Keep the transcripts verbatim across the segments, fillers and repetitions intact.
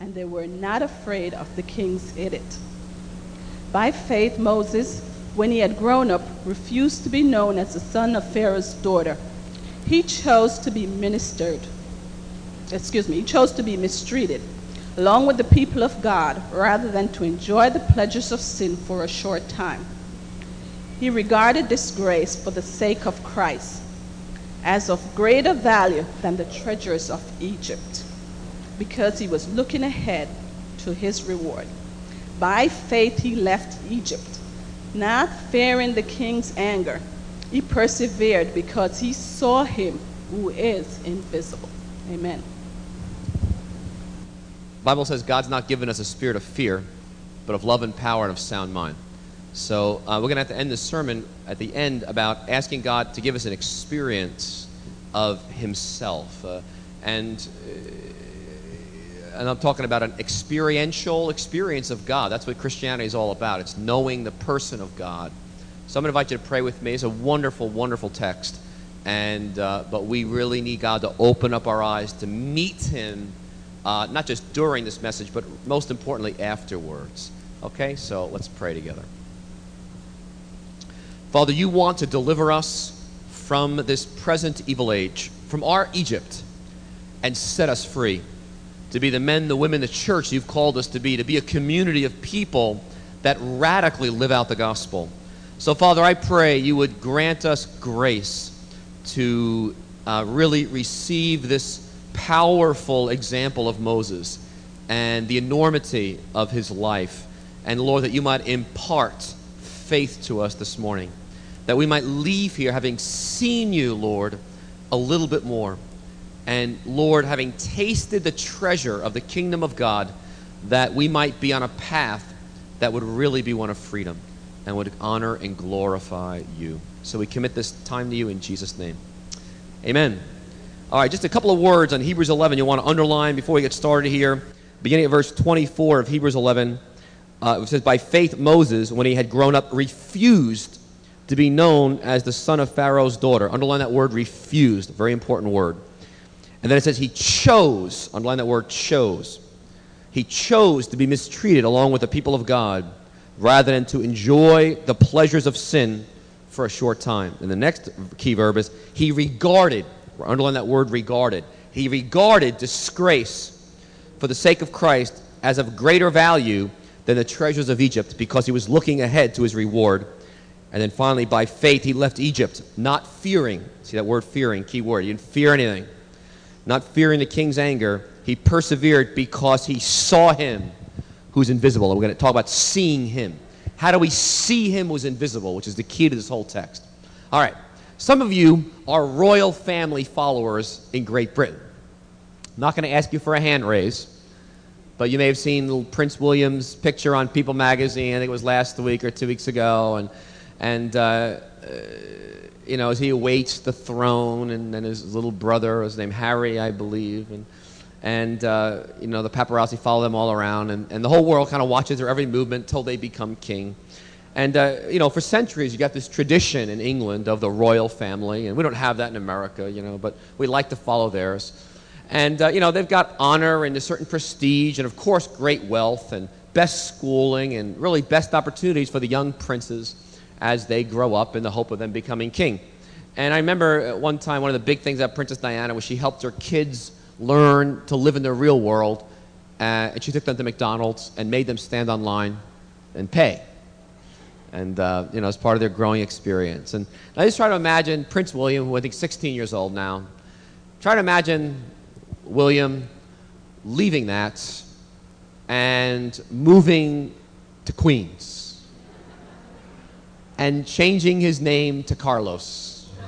and they were not afraid of the king's edict. By faith, Moses, when he had grown up, refused to be known as the son of Pharaoh's daughter. He chose to be ministered, excuse me, he chose to be mistreated, along with the people of God, rather than to enjoy the pleasures of sin for a short time. He regarded disgrace for the sake of Christ as of greater value than the treasures of Egypt, because he was looking ahead to his reward. By faith he left Egypt, not fearing the king's anger. He persevered because he saw him who is invisible. Amen. The Bible says God's not given us a spirit of fear, but of love and power and of sound mind. So uh, we're going to have to end this sermon at the end about asking God to give us an experience of himself. Uh, and, uh, and I'm talking about an experiential experience of God. That's what Christianity is all about. It's knowing the person of God. So I'm going to invite you to pray with me. It's a wonderful, wonderful text. And uh, but we really need God to open up our eyes to meet him, uh, not just during this message, but most importantly afterwards. Okay, so let's pray together. Father, you want to deliver us from this present evil age, from our Egypt, and set us free to be the men, the women, the church you've called us to be, to be a community of people that radically live out the gospel. So, Father, I pray you would grant us grace to uh, really receive this powerful example of Moses and the enormity of his life. And, Lord, that you might impart faith to us this morning, that we might leave here having seen you, Lord, a little bit more. And, Lord, having tasted the treasure of the kingdom of God, that we might be on a path that would really be one of freedom and would honor and glorify you. So we commit this time to you in Jesus' name. Amen. All right, just a couple of words on Hebrews eleven you'll want to underline before we get started here. Beginning at verse twenty-four of Hebrews eleven, uh, it says, by faith Moses, when he had grown up, refused to be known as the son of Pharaoh's daughter. Underline that word, refused, a very important word. And then it says he chose, underline that word, chose. He chose to be mistreated along with the people of God rather than to enjoy the pleasures of sin for a short time. And the next key verb is he regarded, underline that word, regarded. He regarded disgrace for the sake of Christ as of greater value than the treasures of Egypt, because he was looking ahead to his reward. And then finally, by faith, he left Egypt, not fearing. See that word fearing, key word. He didn't fear anything. Not fearing the king's anger. He persevered because he saw him who's invisible. And we're going to talk about seeing him. How do we see him who's invisible, which is the key to this whole text. All right. Some of you are royal family followers in Great Britain. I'm not going to ask you for a hand raise, but you may have seen little Prince William's picture on People magazine. I think it was last week or two weeks ago. And, and uh, uh, you know, as he awaits the throne, and then his little brother, his name Harry, I believe, and And, uh, you know, the paparazzi follow them all around. And, and the whole world kind of watches their every movement until they become king. And, uh, you know, for centuries, you got this tradition in England of the royal family. And we don't have that in America, you know, but we like to follow theirs. And, uh, you know, they've got honor and a certain prestige and, of course, great wealth and best schooling and really best opportunities for the young princes as they grow up in the hope of them becoming king. And I remember at one time, one of the big things about Princess Diana was she helped her kids learn to live in the real world, uh, and she took them to McDonald's and made them stand online and pay, and uh, you know, as part of their growing experience. And I just try to imagine Prince William, who I think is sixteen years old now. Try to imagine William leaving that and moving to Queens and changing his name to Carlos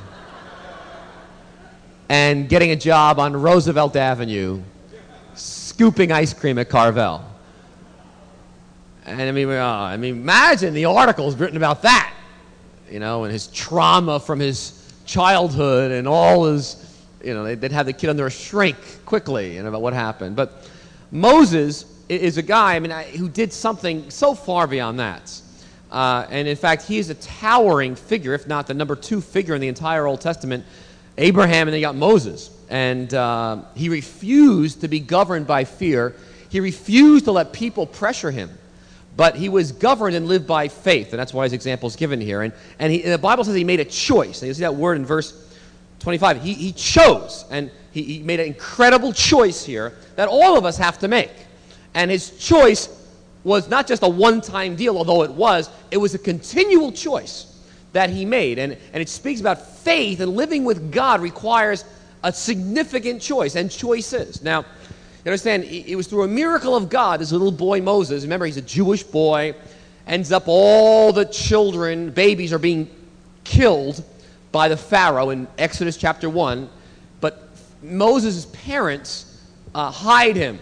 and getting a job on Roosevelt Avenue, scooping ice cream at Carvel. And I mean, uh, I mean, imagine the articles written about that, you know, and his trauma from his childhood and all his, you know, they'd have the kid under a shrink quickly, and about what happened. But Moses is a guy, I mean, who did something so far beyond that. Uh, and in fact, he is a towering figure, if not the number two figure in the entire Old Testament. Abraham, and then you got Moses. And uh, he refused to be governed by fear. He refused to let people pressure him. But he was governed and lived by faith, and that's why his example is given here. And, and, he, and the Bible says he made a choice. And you see that word in verse twenty-five. He, he chose, and he, he made an incredible choice here that all of us have to make. And his choice was not just a one-time deal, although it was. It was a continual choice that he made. And, and it speaks about faith, and living with God requires a significant choice and choices. Now, you understand, it was through a miracle of God, this little boy Moses, remember he's a Jewish boy, ends up all the children, babies are being killed by the Pharaoh in Exodus chapter one, but Moses' parents uh, hide him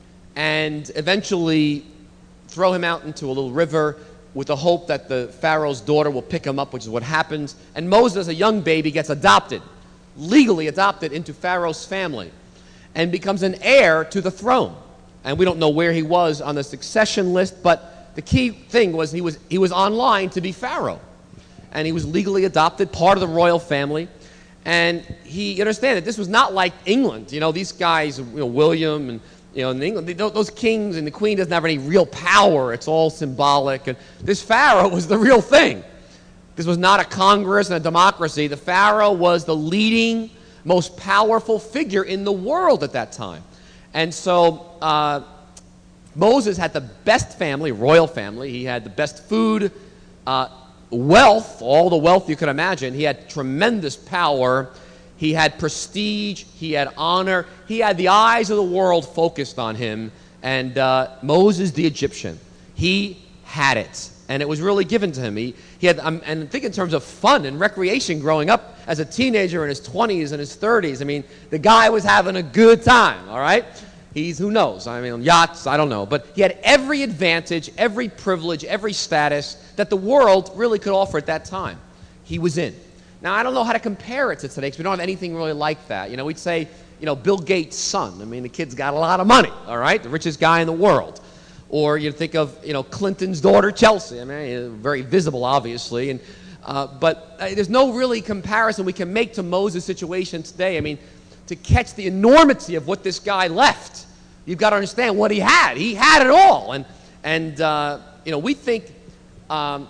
and eventually throw him out into a little river with the hope that the Pharaoh's daughter will pick him up, which is what happens. And Moses, a young baby, gets adopted, legally adopted into Pharaoh's family, and becomes an heir to the throne. And we don't know where he was on the succession list, but the key thing was he was he was online to be Pharaoh. And he was legally adopted, part of the royal family. And he, you understand that this was not like England. You know, these guys, you know, William and, you know, in England, they, those kings and the queen doesn't have any real power. It's all symbolic. And this Pharaoh was the real thing. This was not a Congress and a democracy. The Pharaoh was the leading, most powerful figure in the world at that time. And so uh, Moses had the best family, royal family. He had the best food, uh, wealth, all the wealth you could imagine. He had tremendous power. He had prestige. He had honor. He had the eyes of the world focused on him. And uh, Moses the Egyptian, he had it. And it was really given to him. He, he had, um, and think in terms of fun and recreation growing up as a teenager in his twenties and his thirties. I mean, the guy was having a good time, all right? He's, who knows? I mean, yachts, I don't know. But he had every advantage, every privilege, every status that the world really could offer at that time. He was in. Now, I don't know how to compare it to today because we don't have anything really like that. You know, we'd say, you know, Bill Gates' son. I mean, the kid's got a lot of money, all right? The richest guy in the world. Or you think of, you know, Clinton's daughter, Chelsea. I mean, very visible, obviously. And, uh, but uh, there's no really comparison we can make to Moses' situation today. I mean, to catch the enormity of what this guy left, you've got to understand what he had. He had it all. And, and uh, you know, we think um,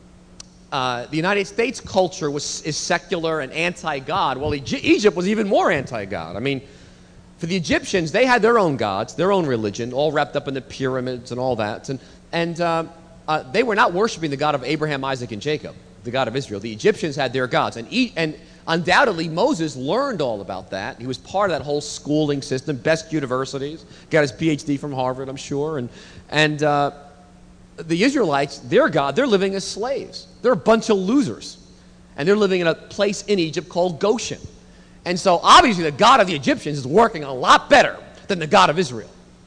uh, the United States culture was, is secular and anti-God. Well, Egypt was even more anti-God. I mean, for the Egyptians, they had their own gods, their own religion, all wrapped up in the pyramids and all that. And, and uh, uh, they were not worshiping the God of Abraham, Isaac, and Jacob, the God of Israel. The Egyptians had their gods. And, e- and undoubtedly, Moses learned all about that. He was part of that whole schooling system, best universities, got his P H D from Harvard, I'm sure. And, and uh, the Israelites, their God, they're living as slaves. They're a bunch of losers. And they're living in a place in Egypt called Goshen. And so, obviously, the God of the Egyptians is working a lot better than the God of Israel.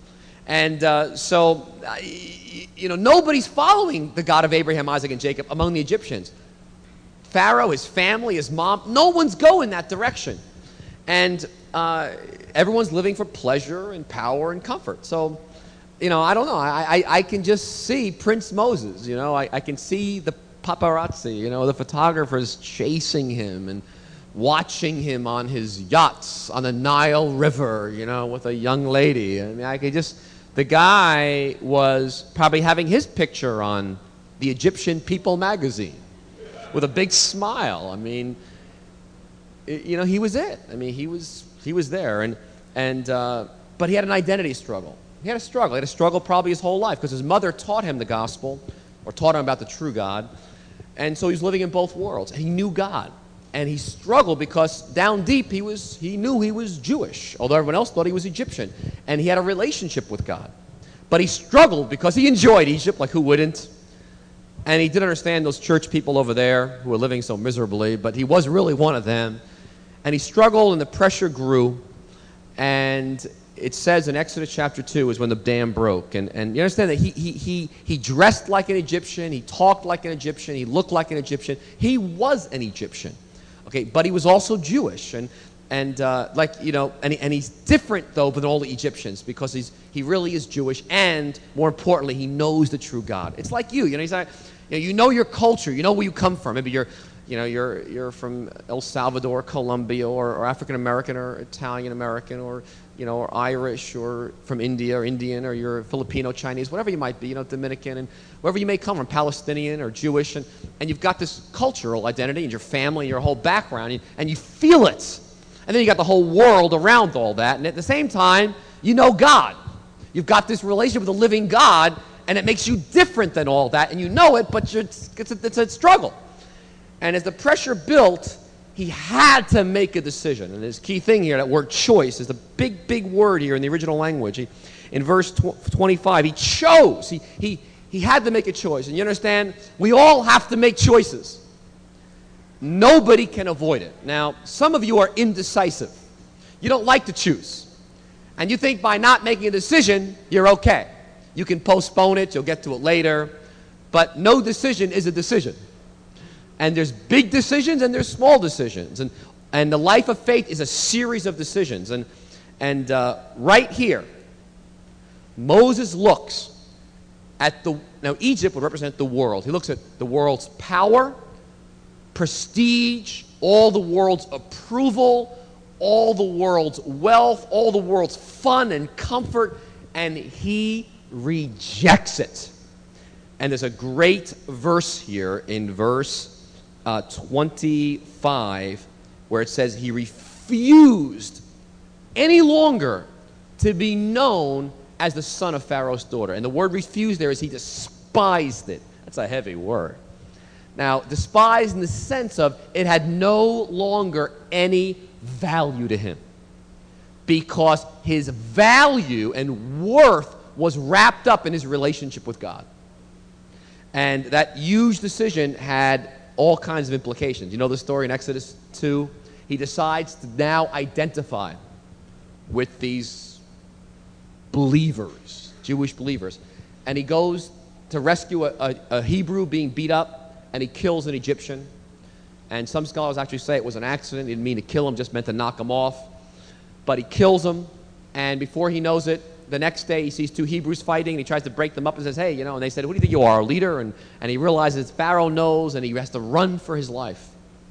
And uh, so, uh, you know, nobody's following the God of Abraham, Isaac, and Jacob among the Egyptians. Pharaoh, his family, his mom, no one's going that direction. And uh, everyone's living for pleasure and power and comfort. So, you know, I don't know. I, I, I can just see Prince Moses, you know. I, I can see the paparazzi, you know, the photographers chasing him and watching him on his yachts on the Nile River, you know, with a young lady. I mean, I could just, the guy was probably having his picture on the Egyptian People magazine with a big smile. I mean, it, you know, he was it. I mean, he was he was there. And, and uh, but he had an identity struggle. He had a struggle. He had a struggle probably his whole life because his mother taught him the gospel or taught him about the true God. And so he was living in both worlds. He knew God. And he struggled because down deep he was he knew he was Jewish, although everyone else thought he was Egyptian. And he had a relationship with God. But he struggled because he enjoyed Egypt, like who wouldn't? And he didn't understand those church people over there who were living so miserably, but he was really one of them. And he struggled and the pressure grew. And it says in Exodus chapter two is when the dam broke. And, and you understand that he, he, he, he dressed like an Egyptian, he talked like an Egyptian, he looked like an Egyptian. He was an Egyptian. Okay, but he was also Jewish, and and uh, like you know, and he, and he's different though than all the Egyptians because he's he really is Jewish, and more importantly, he knows the true God. It's like you, you know, he's like, you know, you know your culture, you know where you come from. Maybe you're you know, you're you're from El Salvador, Colombia, or, or African American, or Italian American, or you know, or Irish, or from India, or Indian, or you're Filipino, Chinese, whatever you might be, you know, Dominican, and wherever you may come from, Palestinian or Jewish, and, and you've got this cultural identity and your family, your whole background, and, and you feel it. And then you got the whole world around all that, and at the same time, you know God. You've got this relationship with the living God, and it makes you different than all that, and you know it, but you're, it's, it's, a, it's a struggle. And as the pressure built, he had to make a decision. And his key thing here, that word choice, is the big, big word here in the original language. He, in verse twenty-five, he chose. He, he, he had to make a choice. And you understand, we all have to make choices. Nobody can avoid it. Now, some of you are indecisive. You don't like to choose. And you think by not making a decision, you're okay. You can postpone it, you'll get to it later. But no decision is a decision. And there's big decisions and there's small decisions. And, and the life of faith is a series of decisions. And, and uh, right here, Moses looks at the, now Egypt would represent the world. He looks at the world's power, prestige, all the world's approval, all the world's wealth, all the world's fun and comfort, and he rejects it. And there's a great verse here in verse uh, twenty-five where it says he refused any longer to be known as the son of Pharaoh's daughter. And the word refused there is he despised it. That's a heavy word. Now, despised in the sense of it had no longer any value to him, because his value and worth was wrapped up in his relationship with God. And that huge decision had all kinds of implications. You know the story in Exodus two? He decides to now identify with these believers, Jewish believers. And he goes to rescue a, a, a Hebrew being beat up, and he kills an Egyptian. And some scholars actually say it was an accident. He didn't mean to kill him, just meant to knock him off. But he kills him, and before he knows it, the next day he sees two Hebrews fighting, and he tries to break them up and says, hey, you know, and they said, who do you think you are, a leader? And, and he realizes Pharaoh knows, and he has to run for his life.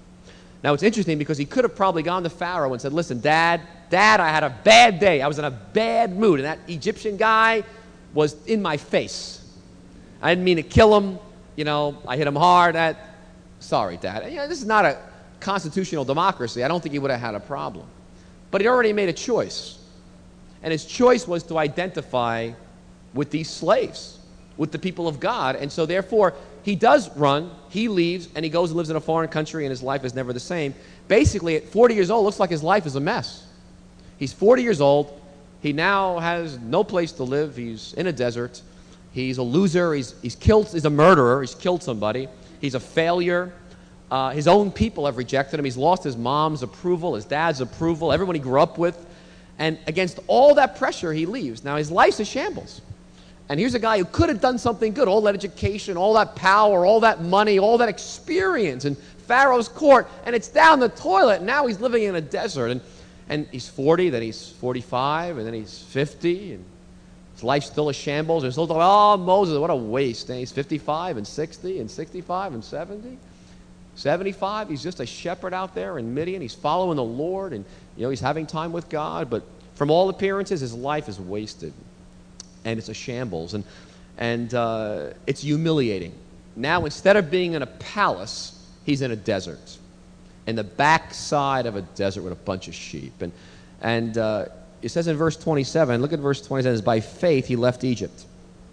Now, it's interesting because he could have probably gone to Pharaoh and said, listen, Dad, Dad, I had a bad day. I was in a bad mood, and that Egyptian guy was in my face. I didn't mean to kill him. You know, I hit him hard. That, sorry, Dad. You know, this is not a constitutional democracy. I don't think he would have had a problem. But he already made a choice. And his choice was to identify with these slaves, with the people of God. And so therefore, he does run, he leaves, and he goes and lives in a foreign country, and his life is never the same. Basically, at forty years old, looks like his life is a mess. He's forty years old. He now has no place to live. He's in a desert. He's a loser. He's, he's killed. He's a murderer. He's killed somebody. He's a failure. Uh, his own people have rejected him. He's lost his mom's approval, his dad's approval, everyone he grew up with. And against all that pressure, he leaves. Now, his life's a shambles. And here's a guy who could have done something good, all that education, all that power, all that money, all that experience in Pharaoh's court, and it's down the toilet. And now he's living in a desert. And, and he's forty, then he's forty-five, and then he's fifty, and his life's still a shambles. They're still talking, oh, Moses, what a waste. And he's fifty-five and sixty and sixty-five and seventy. seventy-five, he's just a shepherd out there in Midian. He's following the Lord, and you know he's having time with God. But from all appearances, his life is wasted, and it's a shambles, and and uh, it's humiliating. Now, instead of being in a palace, he's in a desert, in the backside of a desert with a bunch of sheep. And and uh, it says in verse twenty-seven. Look at verse twenty-seven. It says, by faith he left Egypt,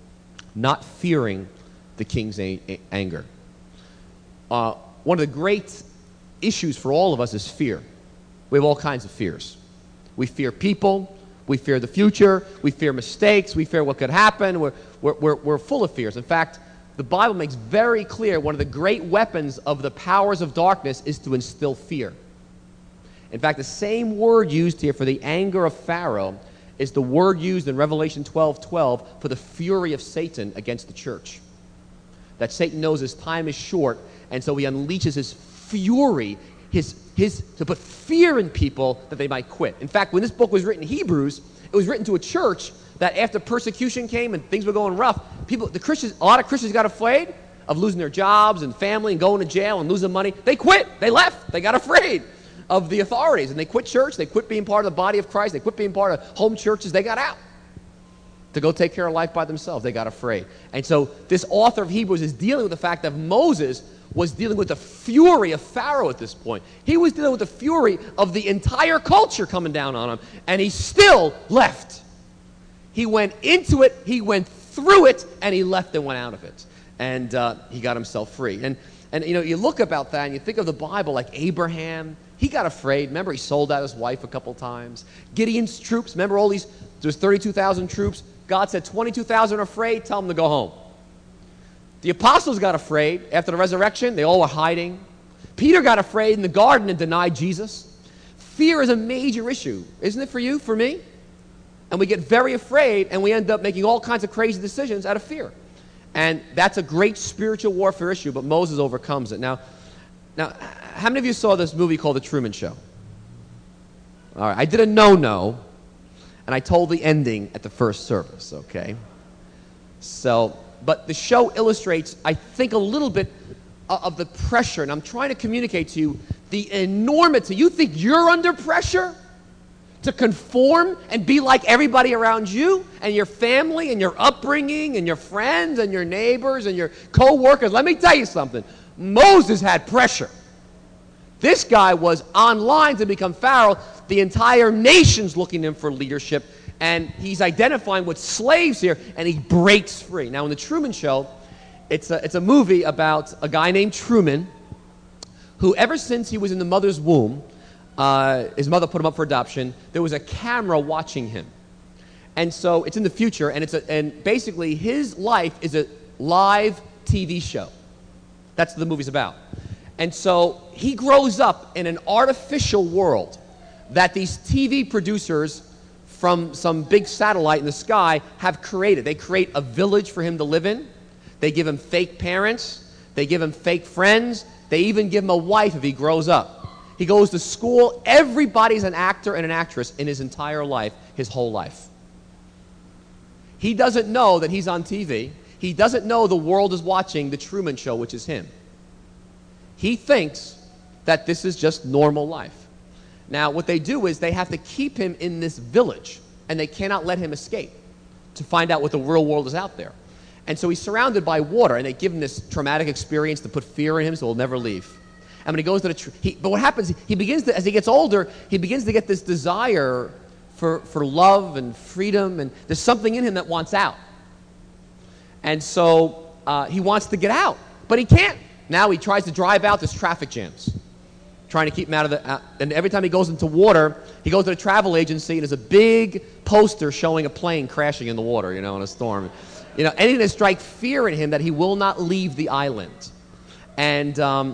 not fearing the king's a- a- anger. Uh, One of the great issues for all of us is fear. We have all kinds of fears. We fear people. We fear the future. We fear mistakes. We fear what could happen. We're, we're, we're, we're full of fears. In fact, the Bible makes very clear one of the great weapons of the powers of darkness is to instill fear. In fact, the same word used here for the anger of Pharaoh is the word used in Revelation twelve twelve for the fury of Satan against the church. That Satan knows his time is short, and so he unleashes his fury, his, his, to put fear in people that they might quit. In fact, when this book was written in Hebrews, it was written to a church that after persecution came and things were going rough, people, the Christians, a lot of Christians got afraid, of losing their jobs and family and going to jail and losing money, they quit. They left. They got afraid of the authorities, and they quit church. They quit being part of the body of Christ. They quit being part of home churches. They got out to go take care of life by themselves. They got afraid. And so this author of Hebrews is dealing with the fact that Moses was dealing with the fury of Pharaoh at this point. He was dealing with the fury of the entire culture coming down on him, and he still left. He went into it, he went through it, and he left and went out of it. And uh, he got himself free. And, and, you know, you look about that, and you think of the Bible like Abraham. He got afraid. Remember, he sold out his wife a couple times. Gideon's troops, remember all these, there's thirty-two thousand troops. God said, twenty-two thousand are afraid, tell them to go home. The apostles got afraid after the resurrection. They all were hiding. Peter got afraid in the garden and denied Jesus. Fear is a major issue, isn't it for you, for me? And we get very afraid, and we end up making all kinds of crazy decisions out of fear. And that's a great spiritual warfare issue, but Moses overcomes it. Now, now, how many of you saw this movie called The Truman Show? All right, I did a no-no, and I told the ending at the first service, okay? So, but the show illustrates, I think, a little bit of the pressure, and I'm trying to communicate to you the enormity. You think you're under pressure to conform and be like everybody around you and your family and your upbringing and your friends and your neighbors and your co-workers? Let me tell you something. Moses had pressure. This guy was online to become Pharaoh. The entire nation's looking at him for leadership, and he's identifying with slaves here, and he breaks free. Now, in The Truman Show, it's a, it's a movie about a guy named Truman who, ever since he was in the mother's womb, uh, his mother put him up for adoption, there was a camera watching him. And so it's in the future, and, it's a, and basically his life is a live T V show. That's what the movie's about. And so he grows up in an artificial world that these T V producers from some big satellite in the sky have created. They create a village for him to live in. They give him fake parents. They give him fake friends. They even give him a wife if he grows up. He goes to school. Everybody's an actor and an actress in his entire life, his whole life. He doesn't know that he's on T V. He doesn't know the world is watching The Truman Show, which is him. He thinks that this is just normal life. Now, what they do is they have to keep him in this village, and they cannot let him escape to find out what the real world is out there. And so he's surrounded by water, and they give him this traumatic experience to put fear in him so he'll never leave. And when he goes to the... Tr- he, but what happens, he begins to, as he gets older, he begins to get this desire for, for love and freedom, and there's something in him that wants out. And so uh, he wants to get out, but he can't. Now he tries to drive out, there's traffic jams, trying to keep him out of the... Uh, and every time he goes into water, he goes to the travel agency, and there's a big poster showing a plane crashing in the water, you know, in a storm. You know, anything to strike fear in him that he will not leave the island. And um,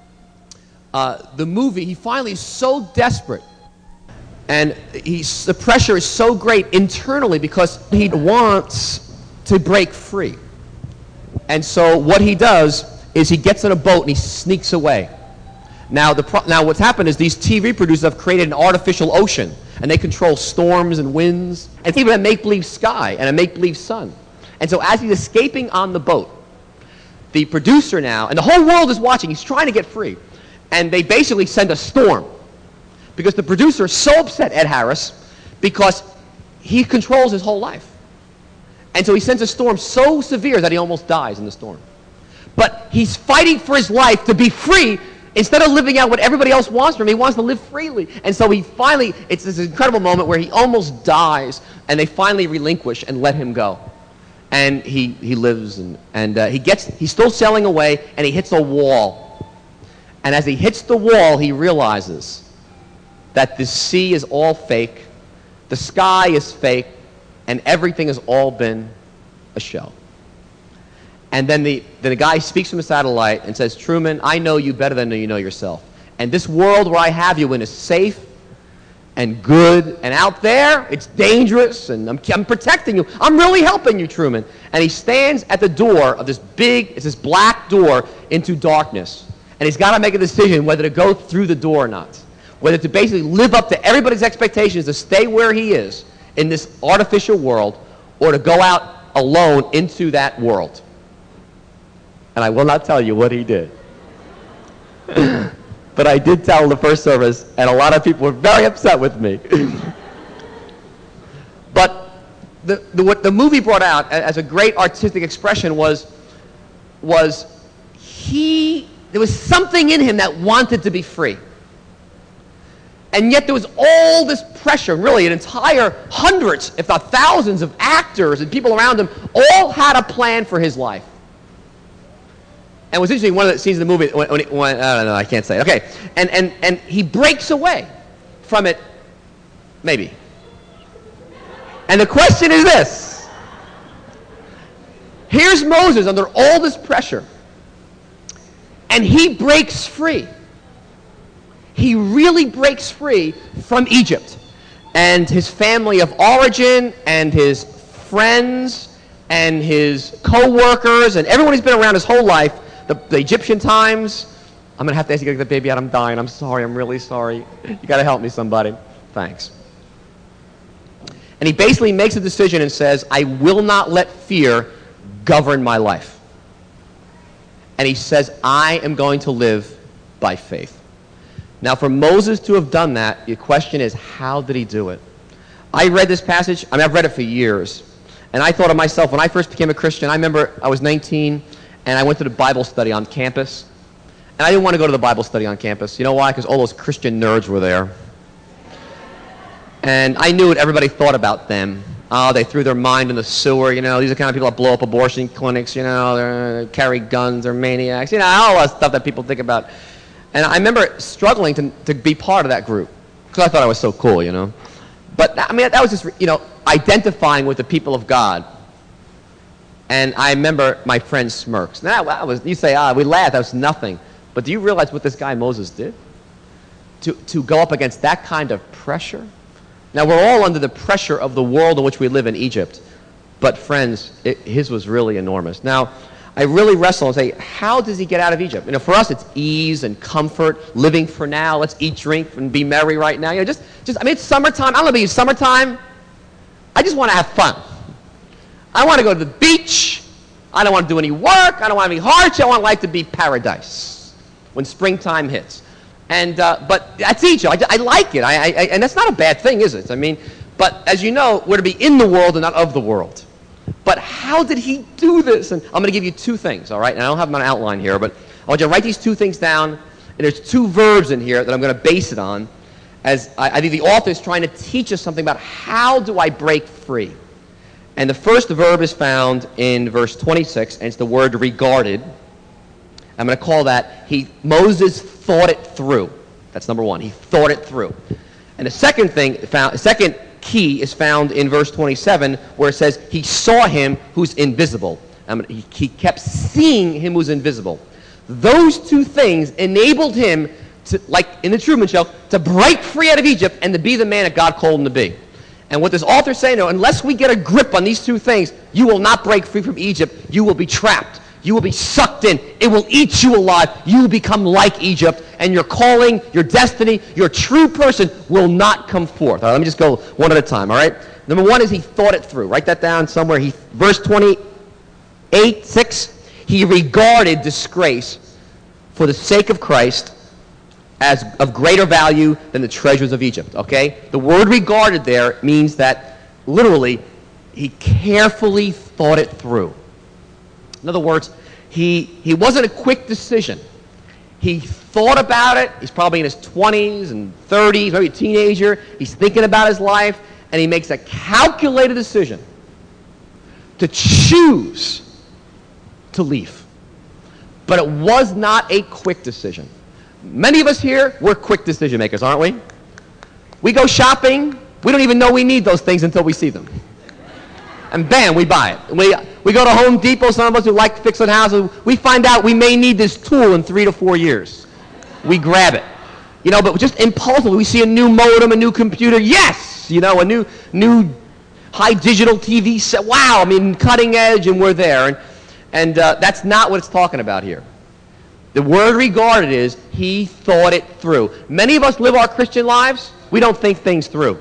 uh, the movie, he finally is so desperate, and he's, the pressure is so great internally because he wants to break free. And so what he does is he gets in a boat and he sneaks away. Now, the pro- now what's happened is these T V producers have created an artificial ocean, and they control storms and winds, and even a make-believe sky and a make-believe sun. And so as he's escaping on the boat, the producer now, and the whole world is watching, he's trying to get free, and they basically send a storm because the producer is so upset, Ed Harris, because he controls his whole life. And so he sends a storm so severe that he almost dies in the storm. But he's fighting for his life to be free. Instead of living out what everybody else wants from him, he wants to live freely. And so he finally, it's this incredible moment where he almost dies, and they finally relinquish and let him go. And he, he lives, and, and uh, he gets, he's still sailing away, and he hits a wall. And as he hits the wall, he realizes that the sea is all fake, the sky is fake, and everything has all been a show. And then the, then the guy speaks from the satellite and says, Truman, I know you better than you know yourself. And this world where I have you in is safe and good, and out there, it's dangerous, and I'm, I'm protecting you. I'm really helping you, Truman. And he stands at the door of this big, it's this black door into darkness. And he's got to make a decision whether to go through the door or not. Whether to basically live up to everybody's expectations to stay where he is in this artificial world, or to go out alone into that world. and I will not tell you what he did. But I did tell the first service, and a lot of people were very upset with me. But the, the, what the movie brought out as a great artistic expression was, was he, there was something in him that wanted to be free. And yet there was all this pressure, really an entire hundreds, if not thousands of actors and people around him all had a plan for his life. And it was interesting, one of the scenes in the movie, when, when, he, when I don't know, I can't say it. Okay, and, and, and he breaks away from it, maybe. And the question is this. Here's Moses under all this pressure, and he breaks free. He really breaks free from Egypt and his family of origin and his friends and his co-workers and everyone he's been around his whole life, the, the Egyptian times. I'm going to have to ask you to get the baby out. I'm dying. I'm sorry. I'm really sorry. You got to help me, somebody. Thanks. And he basically makes a decision and says, I will not let fear govern my life. And he says, I am going to live by faith. Now, for Moses to have done that, the question is, how did he do it? I read this passage. I mean, I've read it for years. And I thought of myself, when I first became a Christian, I remember I was nineteen, and I went to the Bible study on campus. And I didn't want to go to the Bible study on campus. You know why? Because all those Christian nerds were there. And I knew what everybody thought about them. Oh, they threw their mind in the sewer, you know. These are the kind of people that blow up abortion clinics, you know. They carry guns, they're maniacs. You know, all that stuff that people think about. And I remember struggling to, to be part of that group because I thought I was so cool, you know. But, I mean, that was just, you know, identifying with the people of God. And I remember my friend smirks. Now, that was, you say, ah, we laughed, that was nothing. But do you realize what this guy Moses did? To, to go up against that kind of pressure? Now, we're all under the pressure of the world in which we live in Egypt. But, friends, it, his was really enormous. Now, I really wrestle and say, how does he get out of Egypt? You know, for us, it's ease and comfort, living for now. Let's eat, drink, and be merry right now. You know, just, just, I mean, it's summertime. I don't know about you, summertime. I just want to have fun. I want to go to the beach. I don't want to do any work. I don't want any hardship. I want life to be paradise when springtime hits. And, uh, but that's Egypt. I, I like it. I, I, and that's not a bad thing, is it? I mean, but as you know, we're to be in the world and not of the world. But how did he do this? And I'm going to give you two things, all right? And I don't have them on outline here, but I want you to write these two things down. And there's two verbs in here that I'm going to base it on. As I, I think the author is trying to teach us something about how do I break free. And the first verb is found in verse twenty-six, and it's the word regarded. I'm going to call that, he Moses thought it through. That's number one. He thought it through. And the second thing, found, second key is found in verse twenty-seven, where it says, he saw him who's invisible. I mean, he, he kept seeing him who's invisible. Those two things enabled him to, like in the Truman Show, to break free out of Egypt and to be the man that God called him to be. And what this author is saying, unless we get a grip on these two things, you will not break free from Egypt. You will be trapped. You will be sucked in. It will eat you alive. You will become like Egypt, and your calling, your destiny, your true person will not come forth. All right, let me just go one at a time, all right? Number one is he thought it through. Write that down somewhere. He, verse twenty-eight, six, he regarded disgrace for the sake of Christ as of greater value than the treasures of Egypt, okay? The word regarded there means that, literally, he carefully thought it through. In other words, he, he wasn't a quick decision. He thought about it. He's probably in his twenties and thirties, maybe a teenager. He's thinking about his life, and he makes a calculated decision to choose to leave. But it was not a quick decision. Many of us here, we're quick decision makers, aren't we? We go shopping. We don't even know we need those things until we see them. And bam, we buy it. We, we go to Home Depot, some of us who like fixing houses, we find out we may need this tool in three to four years. We grab it. You know, but just impulsively, we see a new modem, a new computer, yes! You know, a new new high digital T V set, wow, I mean, cutting edge, and we're there. And, and uh, that's not what it's talking about here. The word regarded is, he thought it through. Many of us live our Christian lives, we don't think things through.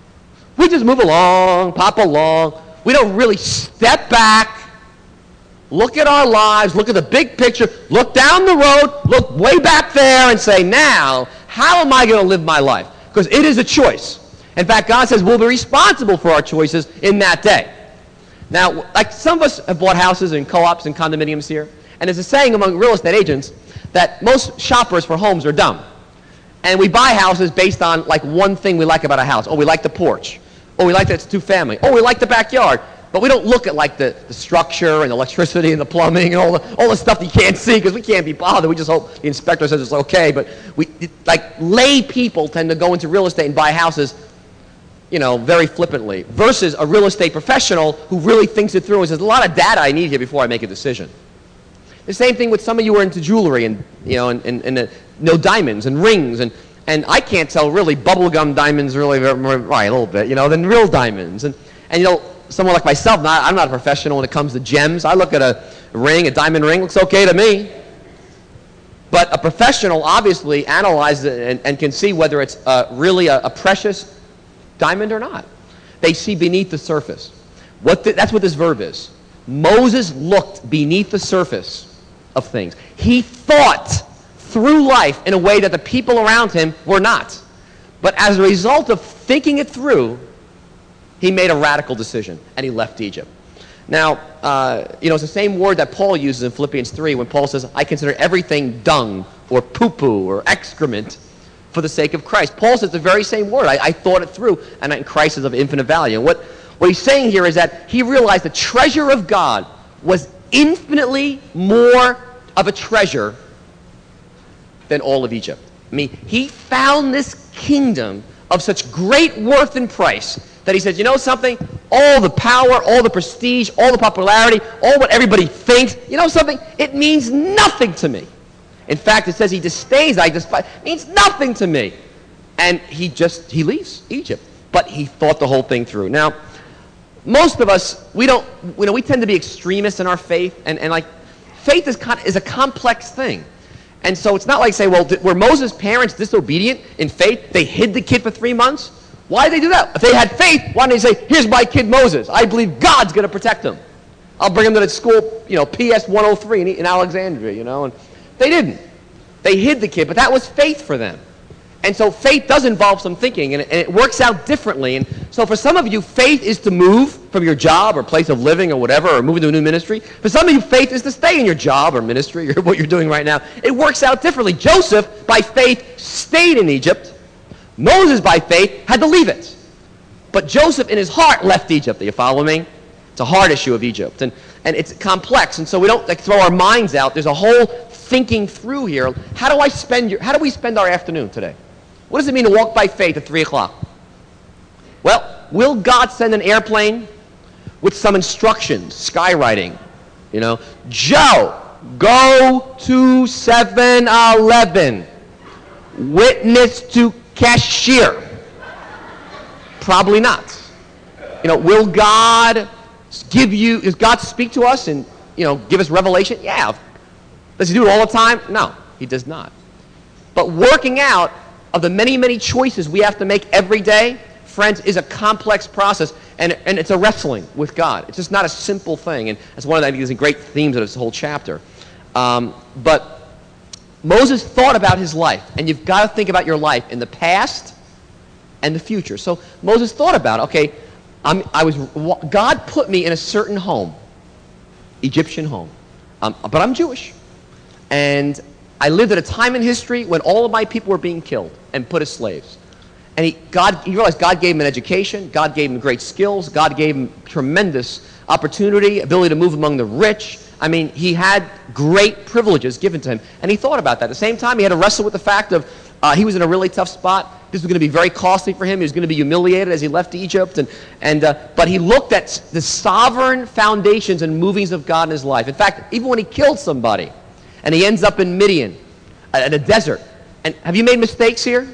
We just move along, pop along. We don't really step back, look at our lives, look at the big picture, look down the road, look way back there and say, now, how am I going to live my life? Because it is a choice. In fact, God says we'll be responsible for our choices in that day. Now, like some of us have bought houses and co-ops and condominiums here, and there's a saying among real estate agents that most shoppers for homes are dumb. And we buy houses based on like one thing we like about a house. Oh, we like the porch. Oh, we like that it's two-family. Oh, we like the backyard. But we don't look at like the, the structure and the electricity and the plumbing and all the, all the stuff that you can't see because we can't be bothered. We just hope the inspector says it's okay. But we, like lay people tend to go into real estate and buy houses, you know, very flippantly, versus a real estate professional who really thinks it through and says, a lot of data I need here before I make a decision. The same thing with some of you who are into jewelry and, you know, and, and, and uh, no diamonds and rings. And, and I can't tell really bubblegum diamonds really, right, a little bit, you know, than real diamonds. And, and you know, someone like myself, not, I'm not a professional when it comes to gems. I look at a ring, a diamond ring, looks okay to me. But a professional obviously analyzes it and, and can see whether it's uh, really a, a precious diamond or not. They see beneath the surface. What the, that's what this verb is. Moses looked beneath the surface of things. He thought through life in a way that the people around him were not. But as a result of thinking it through, he made a radical decision, and he left Egypt. Now, uh, you know, it's the same word that Paul uses in Philippians three when Paul says, I consider everything dung or poo-poo or excrement for the sake of Christ. Paul says the very same word. I, I thought it through, and Christ is of infinite value. And what, what he's saying here is that he realized the treasure of God was infinitely more of a treasure than all of Egypt. I mean, he found this kingdom of such great worth and price that he said, you know something? All the power, all the prestige, all the popularity, all what everybody thinks, you know something? It means nothing to me. In fact, it says he disdains, I despise, it means nothing to me. And he just, he leaves Egypt. But he thought the whole thing through. Now, most of us, we don't, you know, we tend to be extremists in our faith, and, and like, faith is, con- is a complex thing. And so it's not like say, well, did, were Moses' parents disobedient in faith? They hid the kid for three months? Why did they do that? If they had faith, why didn't they say, here's my kid Moses. I believe God's going to protect him. I'll bring him to the school, you know, P S one oh three in, in Alexandria, you know. And they didn't. They hid the kid, but that was faith for them. And so faith does involve some thinking, and it, and it works out differently. And so for some of you, faith is to move from your job or place of living or whatever, or move into a new ministry. For some of you, faith is to stay in your job or ministry or what you're doing right now. It works out differently. Joseph, by faith, stayed in Egypt. Moses, by faith, had to leave it. But Joseph, in his heart, left Egypt. Are you following me? It's a hard issue of Egypt. And, and it's complex, and so we don't like throw our minds out. There's a whole thinking through here. How do I spend your, how do we spend our afternoon today? What does it mean to walk by faith at three o'clock? Well, will God send an airplane with some instructions, skywriting? You know, Joe, go to seven eleven. Witness to cashier. Probably not. You know, will God give you, does God speak to us and, you know, give us revelation? Yeah. Does he do it all the time? No, he does not. But working out of the many, many choices we have to make every day, friends, is a complex process, and, and it's a wrestling with God. It's just not a simple thing, and that's one of the, I think, the great themes of this whole chapter. Um, but Moses thought about his life, and you've got to think about your life in the past and the future. So Moses thought about, okay, I'm, I was, God put me in a certain home, Egyptian home, um, but I'm Jewish, and I lived at a time in history when all of my people were being killed and put as slaves. And he, God, he realized God gave him an education, God gave him great skills, God gave him tremendous opportunity, ability to move among the rich. I mean, he had great privileges given to him. And he thought about that. At the same time, he had to wrestle with the fact of uh, he was in a really tough spot. This was going to be very costly for him. He was going to be humiliated as he left Egypt. And, and, uh, but he looked at the sovereign foundations and movings of God in his life. In fact, even when he killed somebody, and he ends up in Midian, at a desert. And have you made mistakes here?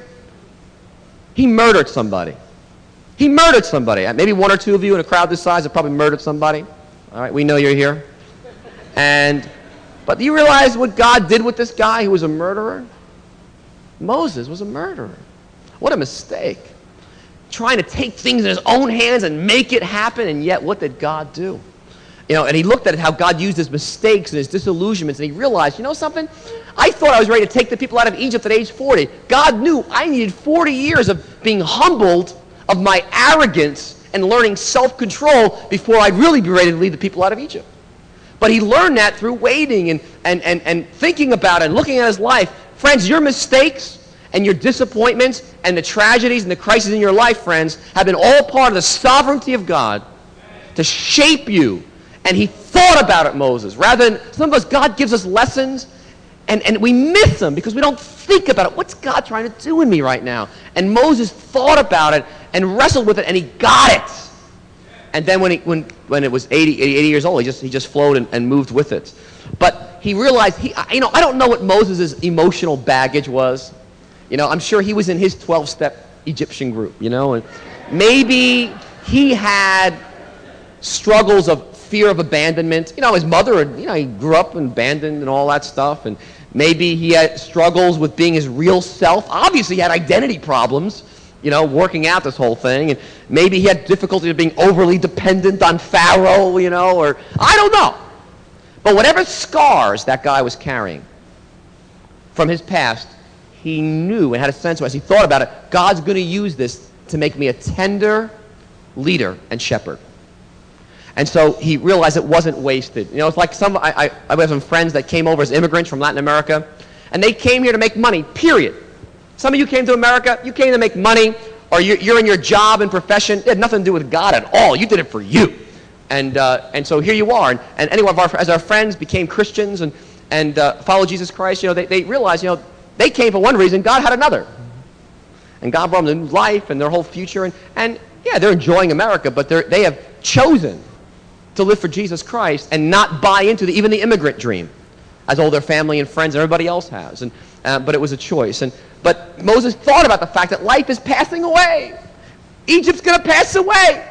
He murdered somebody. He murdered somebody. Maybe one or two of you in a crowd this size have probably murdered somebody. All right, we know you're here. And, but do you realize what God did with this guy who was a murderer? Moses was a murderer. What a mistake. Trying to take things in his own hands and make it happen, and yet what did God do? You know, and he looked at how God used his mistakes and his disillusionments, and he realized, you know something? I thought I was ready to take the people out of Egypt at age forty. God knew I needed forty years of being humbled of my arrogance and learning self-control before I'd really be ready to lead the people out of Egypt. But he learned that through waiting and, and, and, and thinking about it and looking at his life. Friends, your mistakes and your disappointments and the tragedies and the crises in your life, friends, have been all part of the sovereignty of God to shape you. And he thought about it, Moses. Rather than, some of us, God gives us lessons, and, and we miss them because we don't think about it. What's God trying to do in me right now? And Moses thought about it and wrestled with it, and he got it. And then when, he, when, when it was eighty, eighty years old, he just, he just flowed and, and moved with it. But he realized, he, you know, I don't know what Moses' emotional baggage was. You know, I'm sure he was in his twelve-step Egyptian group, you know. And maybe he had struggles of fear of abandonment. You know, his mother, you know, he grew up abandoned and all that stuff. And maybe he had struggles with being his real self. Obviously, he had identity problems, you know, working out this whole thing. And maybe he had difficulty of being overly dependent on Pharaoh, you know, or I don't know. But whatever scars that guy was carrying from his past, he knew and had a sense of, as he thought about it, God's going to use this to make me a tender leader and shepherd. And so he realized it wasn't wasted. You know, it's like some, I, I, I have some friends that came over as immigrants from Latin America, and they came here to make money, period. Some of you came to America, you came to make money, or you're, you're in your job and profession. It had nothing to do with God at all. You did it for you. And uh, and so here you are. And, and any of our, as our friends became Christians and, and uh, followed Jesus Christ, you know, they, they realized, you know, they came for one reason, God had another. And God brought them new life and their whole future. And, and yeah, they're enjoying America, but they're, they have chosen to live for Jesus Christ and not buy into the, even the immigrant dream, as all their family and friends and everybody else has. And uh, but it was a choice. And but Moses thought about the fact that life is passing away. Egypt's going to pass away.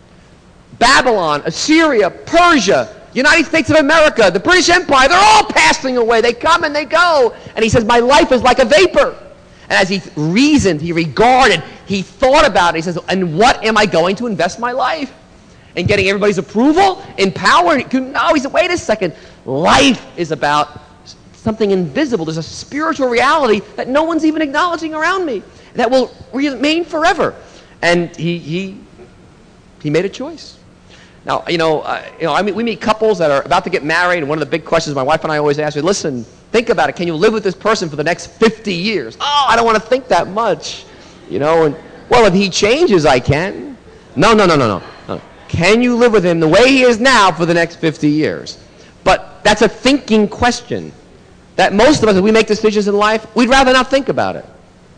Babylon, Assyria, Persia, United States of America, the British Empire, they're all passing away. They come and they go. And he says, my life is like a vapor. And as he reasoned, he regarded, he thought about it. He says, and what am I going to invest my life? In getting everybody's approval? In power? No, he said, wait a second. Life is about something invisible. There's a spiritual reality that no one's even acknowledging around me that will remain forever. And he he he made a choice. Now, you know, uh, you know, I mean, we meet couples that are about to get married, and one of the big questions my wife and I always ask is, listen, think about it. Can you live with this person for the next fifty years? Oh, I don't want to think that much. You know, and, well, if he changes, I can. No, no, no, no, no. no. Can you live with him the way he is now for the next fifty years? But that's a thinking question that most of us, as we make decisions in life, we'd rather not think about it.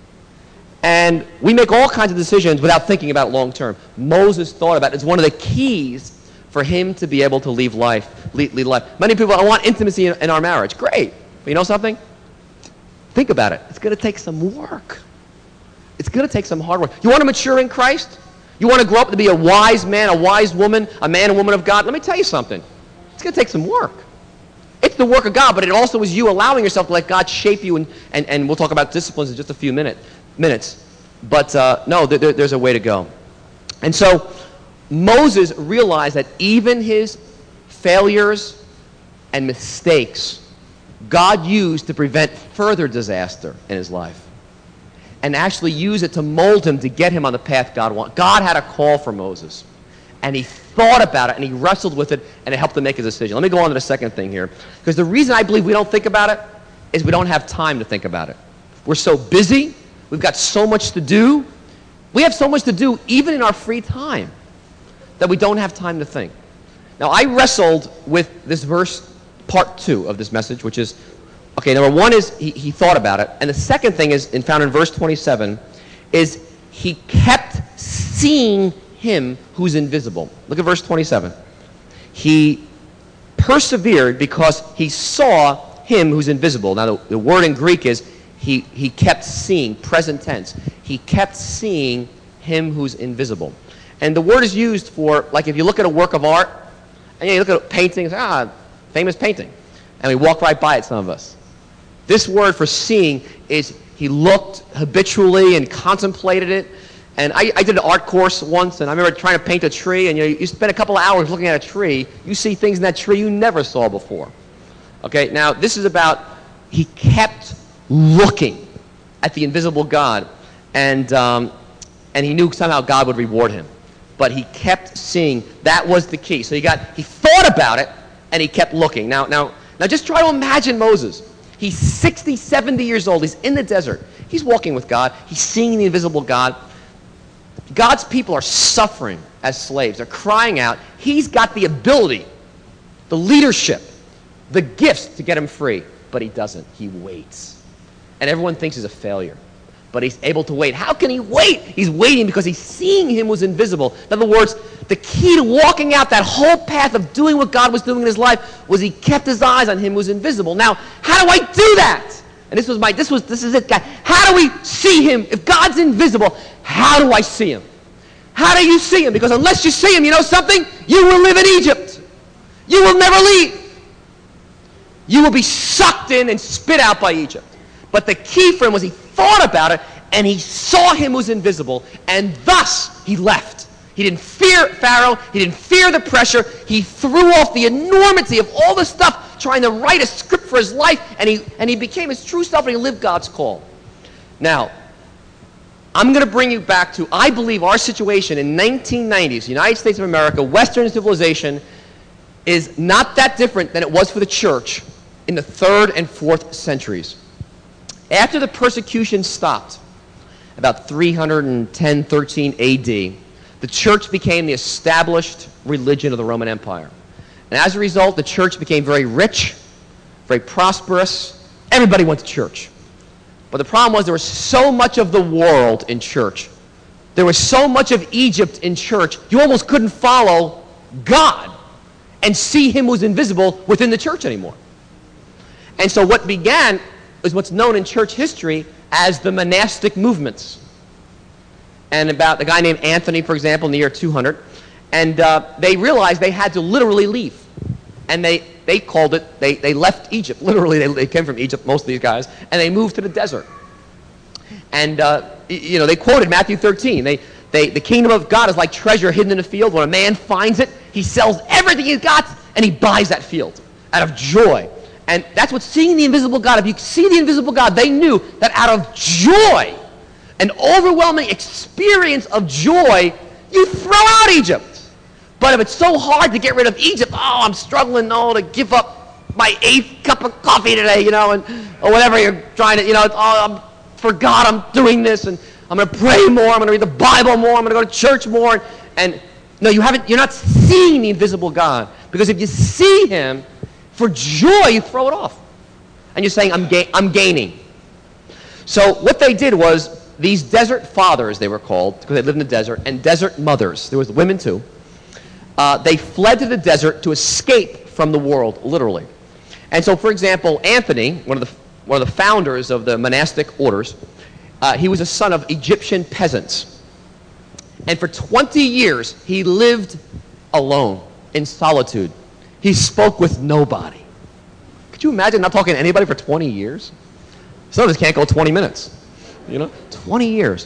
And we make all kinds of decisions without thinking about it long term. Moses thought about it. It's one of the keys for him to be able to lead life, lead, lead life. Many people, I want intimacy in, in our marriage. Great. But you know something? Think about it. It's going to take some work. It's going to take some hard work. You want to mature in Christ? You want to grow up to be a wise man, a wise woman, a man and woman of God? Let me tell you something. It's going to take some work. It's the work of God, but it also is you allowing yourself to let God shape you, and, and, and we'll talk about disciplines in just a few minute, minutes. But uh, no, there, there's a way to go. And so Moses realized that even his failures and mistakes, God used to prevent further disaster in his life, and actually use it to mold him to get him on the path God wanted. God had a call for Moses, and he thought about it, and he wrestled with it, and it helped him make a decision. Let me go on to the second thing here, because the reason I believe we don't think about it is we don't have time to think about it. We're so busy. We've got so much to do. We have so much to do even in our free time that we don't have time to think. Now, I wrestled with this verse, part two of this message, which is, okay, number one is he, he thought about it. And the second thing is, in, found in verse twenty-seven, is he kept seeing him who's invisible. Look at verse twenty-seven. He persevered because he saw him who's invisible. Now, the, the word in Greek is he, he kept seeing, present tense. He kept seeing him who's invisible. And the word is used for, like if you look at a work of art, and you look at a painting, and say, ah, famous painting. And we walk right by it, some of us. This word for seeing is he looked habitually and contemplated it, And I, I did an art course once, and I remember trying to paint a tree, and you know, you spend a couple of hours looking at a tree, you see things in that tree you never saw before. Okay, now this is about, he kept looking at the invisible God, and, um, and he knew somehow God would reward him. But he kept seeing, that was the key. So he got, he thought about it, and he kept looking. Now, now, now just try to imagine Moses. He's sixty, seventy years old, he's in the desert, he's walking with God, he's seeing the invisible God. God's people are suffering as slaves. They're crying out. He's got the ability, the leadership, the gifts to get him free, but he doesn't. He waits. And everyone thinks he's a failure, but he's able to wait. How can he wait? He's waiting because he's seeing him was invisible. In other words, the key to walking out that whole path of doing what God was doing in his life was he kept his eyes on him who was invisible. Now, how do I do that? And this was my, this was, this is it, guys. How do we see him? If God's invisible, how do I see him? How do you see him? Because unless you see him, you know something? You will live in Egypt. You will never leave. You will be sucked in and spit out by Egypt. But the key for him was he thought about it, and he saw him was invisible, and thus he left. He didn't fear Pharaoh. He didn't fear the pressure. He threw off the enormity of all the stuff trying to write a script for his life, and he, and he became his true self, and he lived God's call. Now, I'm going to bring you back to, I believe, our situation in nineteen nineties, United States of America, Western civilization, is not that different than it was for the church in the third and fourth centuries. After the persecution stopped, about three ten, thirteen A D, the church became the established religion of the Roman Empire. And as a result, the church became very rich, very prosperous. Everybody went to church. But the problem was there was so much of the world in church. There was so much of Egypt in church, you almost couldn't follow God and see him who was invisible within the church anymore. And so what began is what's known in church history as the monastic movements. And about a guy named Anthony, for example, in the year two hundred. And uh, they realized they had to literally leave. And they, they called it, they, they left Egypt. Literally, they, they came from Egypt, most of these guys, and they moved to the desert. And, uh, you know, they quoted Matthew thirteen. They, they, the kingdom of God is like treasure hidden in a field. When a man finds it, he sells everything he's got, and he buys that field out of joy. And that's what seeing the invisible God, if you see the invisible God, they knew that out of joy, an overwhelming experience of joy, you throw out Egypt. But if it's so hard to get rid of Egypt, oh, I'm struggling, oh, to give up my eighth cup of coffee today, you know, and or whatever you're trying to, you know, oh, I'm, for God, I'm doing this, and I'm going to pray more, I'm going to read the Bible more, I'm going to go to church more. And no, you haven't, you're not seeing the invisible God. Because if you see him, for joy, you throw it off. And you're saying, I'm, ga- I'm gaining. So what they did was, these desert fathers, they were called, because they lived in the desert, and desert mothers, there was women too, uh, they fled to the desert to escape from the world, literally. And so, for example, Anthony, one of the, one of the founders of the monastic orders, uh, he was a son of Egyptian peasants. And for twenty years, he lived alone, in solitude. He spoke with nobody. Could you imagine not talking to anybody for twenty years? Some of us can't go twenty minutes, you know, twenty years.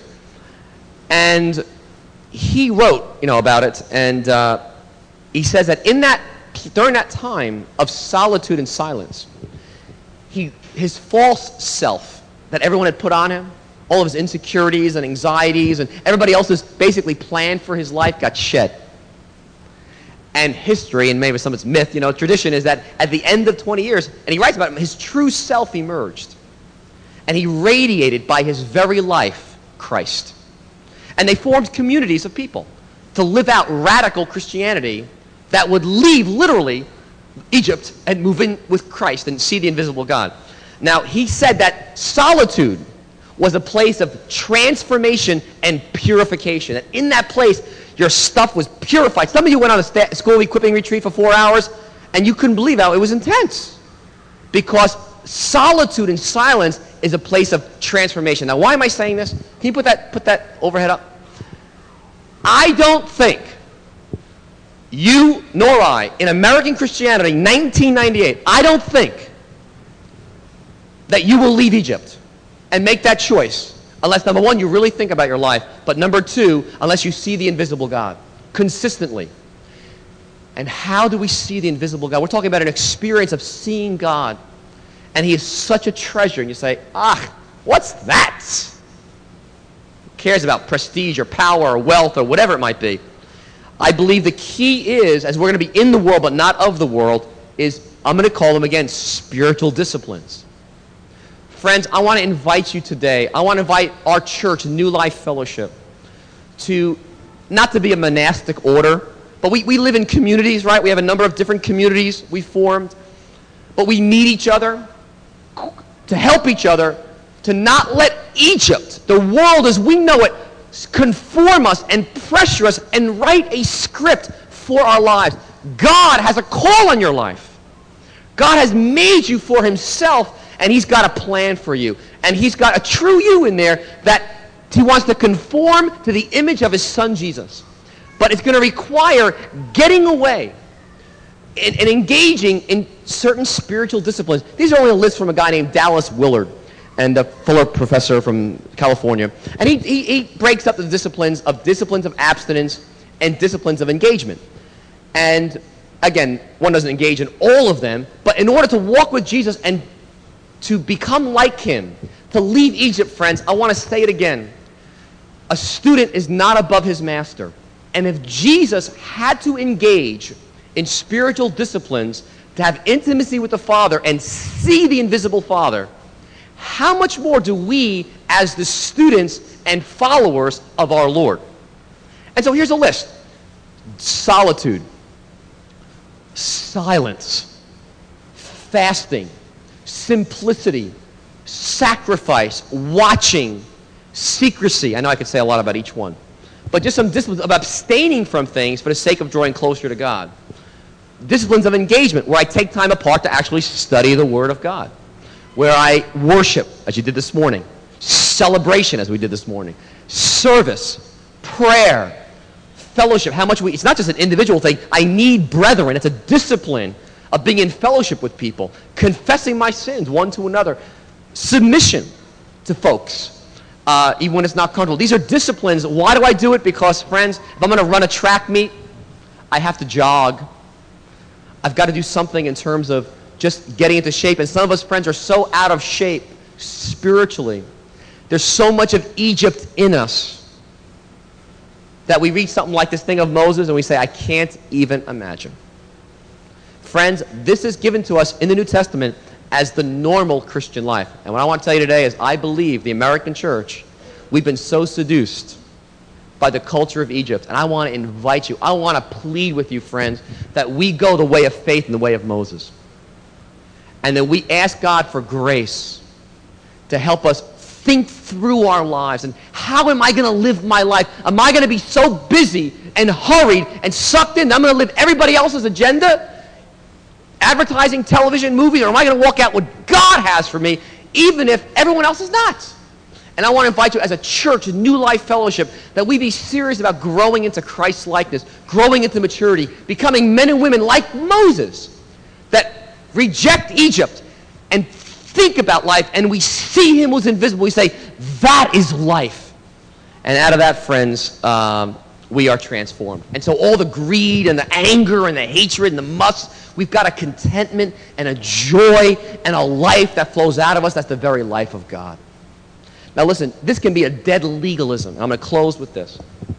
And he wrote, you know, about it, and uh, he says that in that, during that time of solitude and silence, he, his false self that everyone had put on him, all of his insecurities and anxieties, and everybody else's basically plan for his life got shed. And history, and maybe some of it's myth, you know, tradition is that at the end of twenty years, and he writes about it, his true self emerged. And he radiated by his very life Christ. And they formed communities of people to live out radical Christianity that would leave, literally, Egypt and move in with Christ and see the invisible God. Now, he said that solitude was a place of transformation and purification. And in that place, your stuff was purified. Some of you went on a sta- school equipping retreat for four hours, and you couldn't believe how it was intense. Because solitude and silence is a place of transformation. Now, why am I saying this? Can you put that, put that overhead up? I don't think you nor I, in American Christianity, nineteen ninety-eight, I don't think that you will leave Egypt and make that choice Unless, number one, you really think about your life. But number two, unless you see the invisible God consistently. And how do we see the invisible God? We're talking about an experience of seeing God. And he is such a treasure. And you say, ah, what's that? Who cares about prestige or power or wealth or whatever it might be? I believe the key is, as we're going to be in the world but not of the world, is, I'm going to call them again, spiritual disciplines. Friends, I want to invite you today, I want to invite our church, New Life Fellowship, to, not to be a monastic order, but we, we live in communities, right? We have a number of different communities we formed, but we need each other to help each other, to not let Egypt, the world as we know it, conform us and pressure us and write a script for our lives. God has a call on your life. God has made you for himself, and he's got a plan for you. And he's got a true you in there that he wants to conform to the image of his son Jesus. But it's going to require getting away and, and engaging in certain spiritual disciplines. These are only a list from a guy named Dallas Willard, and a Fuller professor from California. And he, he, he breaks up the disciplines of disciplines of abstinence and disciplines of engagement. And again, one doesn't engage in all of them, but in order to walk with Jesus and to become like him, to leave Egypt, friends, I want to say it again. A student is not above his master. And if Jesus had to engage in spiritual disciplines to have intimacy with the Father and see the invisible Father, how much more do we as the students and followers of our Lord? And so here's a list. Solitude, silence, fasting, simplicity, sacrifice, watching, secrecy. I know I could say a lot about each one. But just some disciplines of abstaining from things for the sake of drawing closer to God. Disciplines of engagement, where I take time apart to actually study the Word of God. Where I worship, as you did this morning. Celebration, as we did this morning. Service, prayer, fellowship. How much we, it's not just an individual thing. I need brethren. It's a discipline of being in fellowship with people. Confessing my sins one to another. Submission to folks, uh, even when it's not comfortable. These are disciplines. Why do I do it? Because, friends, if I'm going to run a track meet, I have to jog. I've got to do something in terms of just getting into shape. And some of us, friends, are so out of shape spiritually. There's so much of Egypt in us that we read something like this thing of Moses and we say, I can't even imagine. Friends, this is given to us in the New Testament as the normal Christian life. And what I want to tell you today is I believe the American church, we've been so seduced by the culture of Egypt. And I want to invite you, I want to plead with you, friends, that we go the way of faith and the way of Moses. And that we ask God for grace to help us think through our lives. And how am I going to live my life? Am I going to be so busy and hurried and sucked in that I'm going to live everybody else's agenda? Advertising, television, movies, or am I going to walk out what God has for me, even if everyone else is not? And I want to invite you as a church, a New Life Fellowship, that we be serious about growing into Christ's likeness, growing into maturity, becoming men and women like Moses, that reject Egypt and think about life, and we see him who's invisible. We say, that is life. And out of that, friends, um, we are transformed. And so all the greed and the anger and the hatred and the must, we've got a contentment and a joy and a life that flows out of us. That's the very life of God. Now listen, this can be a dead legalism. I'm going to close with this.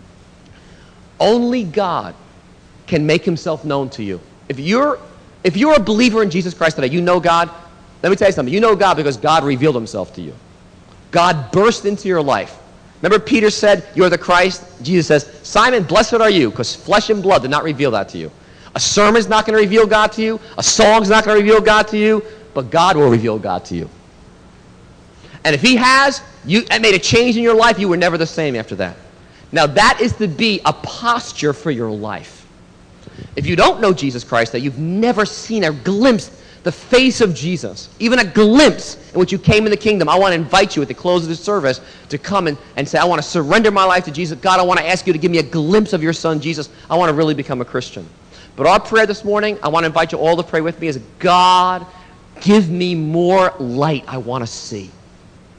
Only God can make himself known to you. If you're, if you're a believer in Jesus Christ today, you know God. Let me tell you something. You know God because God revealed himself to you. God burst into your life. Remember Peter said, you're the Christ? Jesus says, Simon, blessed are you, because flesh and blood did not reveal that to you. A sermon's not going to reveal God to you. A song's not going to reveal God to you. But God will reveal God to you. And if he has, you and made a change in your life, you were never the same after that. Now that is to be a posture for your life. If you don't know Jesus Christ, that you've never seen a glimpse, the face of Jesus, even a glimpse in which you came in the kingdom, I want to invite you at the close of the service to come and, and say, I want to surrender my life to Jesus. God, I want to ask you to give me a glimpse of your son, Jesus. I want to really become a Christian. But our prayer this morning, I want to invite you all to pray with me, is God, give me more light I want to see.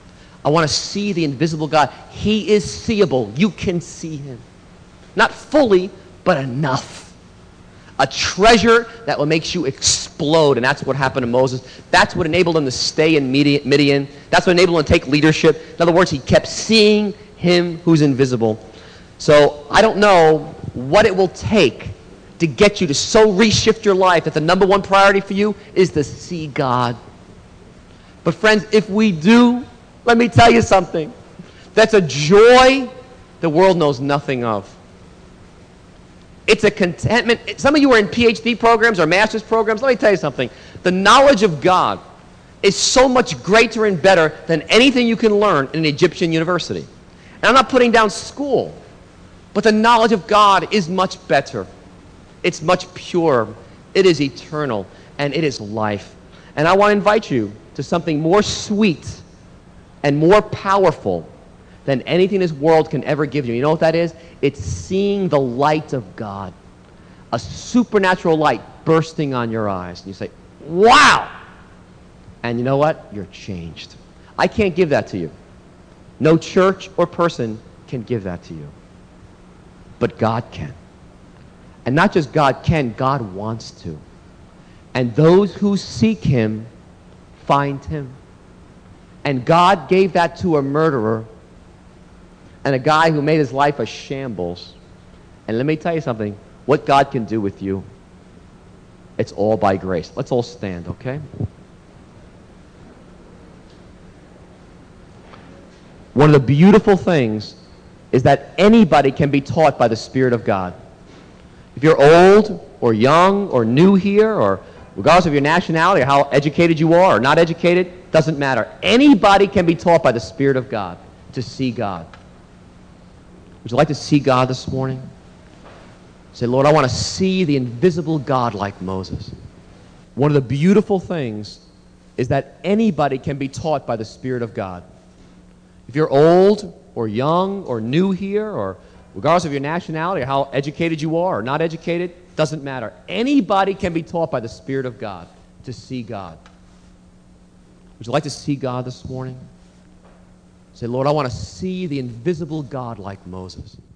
I want to see the invisible God. He is seeable. You can see him. Not fully, but enough. A treasure that will make you explode, and that's what happened to Moses. That's what enabled him to stay in Midian. That's what enabled him to take leadership. In other words, he kept seeing him who's invisible. So I don't know what it will take to get you to so reshift your life that the number one priority for you is to see God. But friends, if we do, let me tell you something. That's a joy the world knows nothing of. It's a contentment. Some of you are in P H D programs or master's programs. Let me tell you something. The knowledge of God is so much greater and better than anything you can learn in an Egyptian university. And I'm not putting down school, but the knowledge of God is much better. It's much purer. It is eternal, and it is life. And I want to invite you to something more sweet and more powerful than anything this world can ever give you. You know what that is? It's seeing the light of God. A supernatural light bursting on your eyes. And you say, wow! And you know what? You're changed. I can't give that to you. No church or person can give that to you. But God can. And not just God can, God wants to. And those who seek him find him. And God gave that to a murderer and a guy who made his life a shambles. And let me tell you something. What God can do with you, it's all by grace. Let's all stand, okay? One of the beautiful things is that anybody can be taught by the Spirit of God. If you're old or young or new here, or regardless of your nationality or how educated you are or not educated, doesn't matter. Anybody can be taught by the Spirit of God to see God. Would you like to see God this morning? Say, Lord, I want to see the invisible God like Moses. One of the beautiful things is that anybody can be taught by the Spirit of God. If you're old or young or new here, or regardless of your nationality or how educated you are or not educated, doesn't matter. Anybody can be taught by the Spirit of God to see God. Would you like to see God this morning? Say, Lord, I want to see the invisible God like Moses.